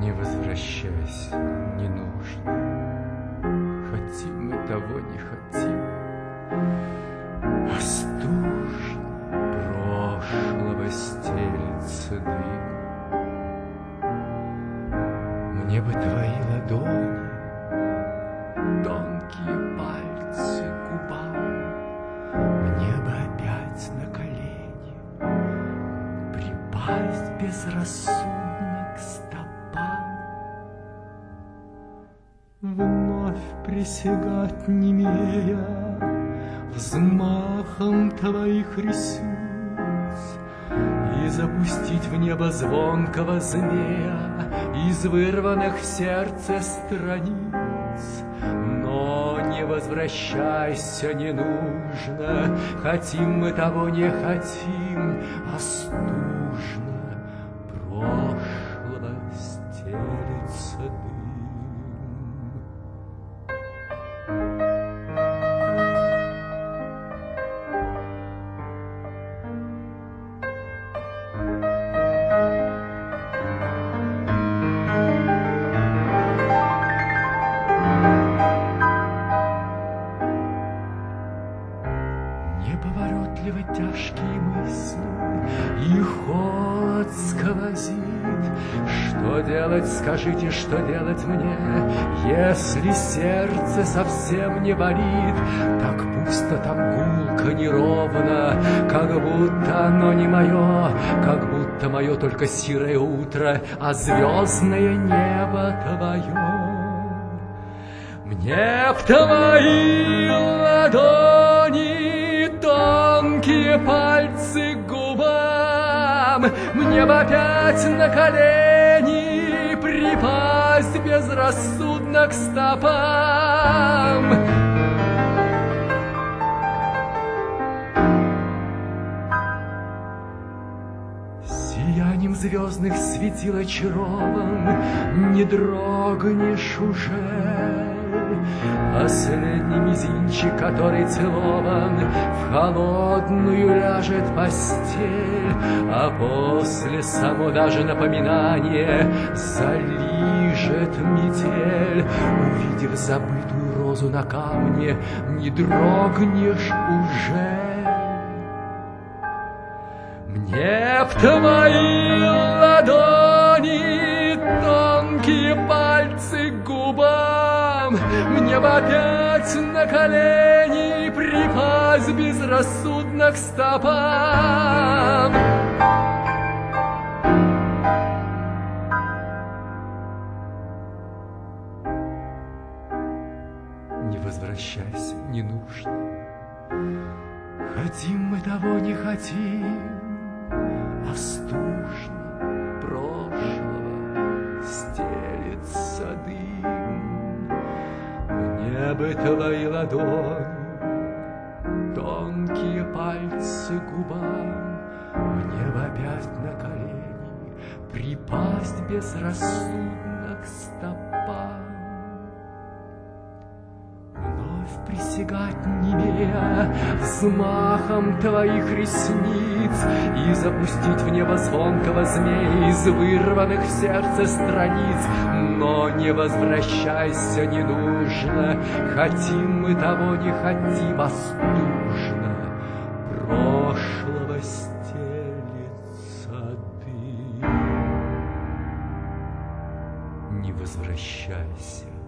Не возвращайся, не нужно. Хотим мы того, не хотим. А стужно прошлого стелется дым. Мне бы твои ладони, тонкие пальцы к губам. Мне бы опять на колени припасть безрассудно к стопам. Вновь присягать немея взмахом твоих ресниц и запустить в небо звонкого змея из вырванных в сердце страниц. Но не возвращайся, не нужно, хотим мы того, не хотим, а стужно прошлого стелется дым. Неповоротливо тяжкие мысли, и холод сквозит. Что делать, скажите, что делать мне, если сердце совсем не болит? Так пусто там, гулко, неровно, как будто оно не мое, как будто мое только серое утро, а звездное небо твое. Мне в твои ладони тонкие пальцы к губам, мне бы опять на колени припасть безрассудно к стопам. Сиянием звездных светил очарован, не дрогнешь уже. Последний мизинчик, который целован, в холодную ляжет постель, а после само даже напоминание залижет метель. Увидев забытую розу на камне, не дрогнешь уже. Мне в твои ладони тонкие пальцы к губам, мне бы опять на колени припасть безрассудно к стопам. Не возвращайся, не нужно. Хотим мы того, не хотим, а стужно прошлого стелется дым. Мне бы твои ладони, тонкие пальцы к губам, мне бы опять на колени припасть безрассудно к стопам. Вновь присягать немея взмахом твоих ресниц и запустить в небо звонкого змея из вырванных в сердце страниц. Но не возвращайся, не нужно, хотим мы того, не хотим, а стужно прошлого стелется дым. Не возвращайся.